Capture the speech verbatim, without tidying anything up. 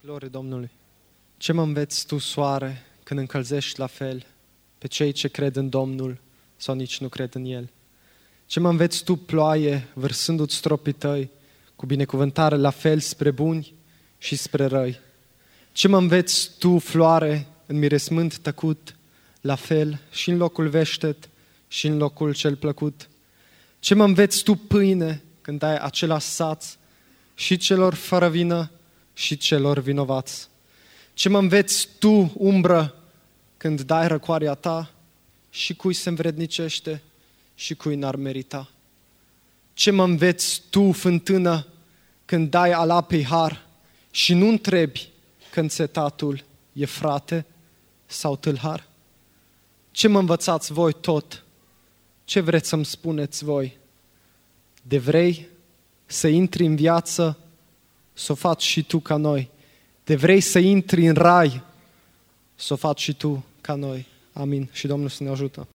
Glorie Domnului! Ce mă înveți tu, soare, când încălzești la fel pe cei ce cred în Domnul sau nici nu cred în El? Ce mă înveți tu, ploaie, vărsându-ți stropii tăi, cu binecuvântare la fel spre buni și spre răi? Ce mă înveți tu, floare, în miresmânt tăcut, la fel și în locul veștet și în locul cel plăcut? Ce mă înveți tu, pâine, când ai același saț și celor fără vină și celor vinovați? Ce mă înveți tu, umbră, când dai răcoarea ta și cui se învrednicește și cui n-ar merita? Ce mă înveți tu, fântână, când dai al apei har și nu întrebi când setatul e frate sau tâlhar? Ce mă învățați voi tot? Ce vreți să-mi spuneți voi? De vrei să intri în viață, să o faci și tu ca noi. De vrei să intri în rai, să o faci și tu ca noi. Amin. Și Domnul să ne ajută.